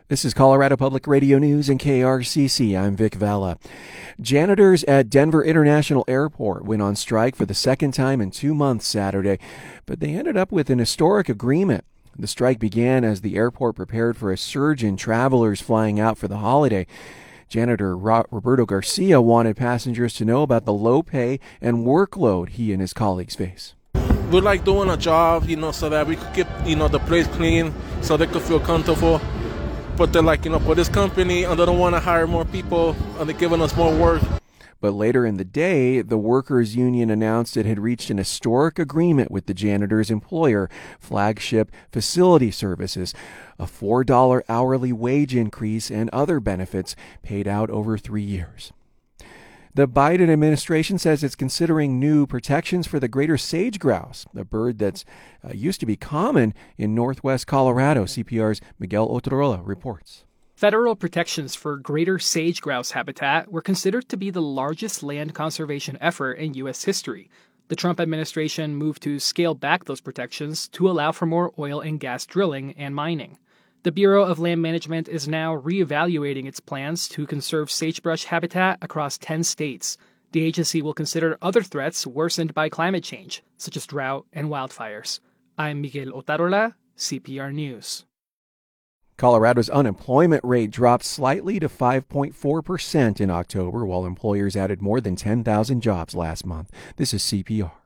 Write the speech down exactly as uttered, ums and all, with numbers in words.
This is Colorado Public Radio News and K R C C. I'm Vic Vela. Janitors at Denver International Airport went on strike for the second time in two months Saturday, but they ended up with an historic agreement. The strike began as the airport prepared for a surge in travelers flying out for the holiday. Janitor Ro- Roberto Garcia wanted passengers to know about the low pay and workload he and his colleagues face. We like doing a job, you know, so that we could keep, you know, the place clean so they could feel comfortable. But they're like, you know, for this company, and they don't want to hire more people, and they're giving us more work. But later in the day, the workers' union announced it had reached an historic agreement with the janitors' employer, Flagship Facility Services, a four dollars hourly wage increase and other benefits paid out over three years. The Biden administration says it's considering new protections for the greater sage grouse, a bird that's uh, used to be common in northwest Colorado. C P R's Miguel Otarola reports. Federal protections for greater sage grouse habitat were considered to be the largest land conservation effort in U S history. The Trump administration moved to scale back those protections to allow for more oil and gas drilling and mining. The Bureau of Land Management is now reevaluating its plans to conserve sagebrush habitat across ten states. The agency will consider other threats worsened by climate change, such as drought and wildfires. I'm Miguel Otarola, C P R News. Colorado's unemployment rate dropped slightly to five point four percent in October, while employers added more than ten thousand jobs last month. This is C P R.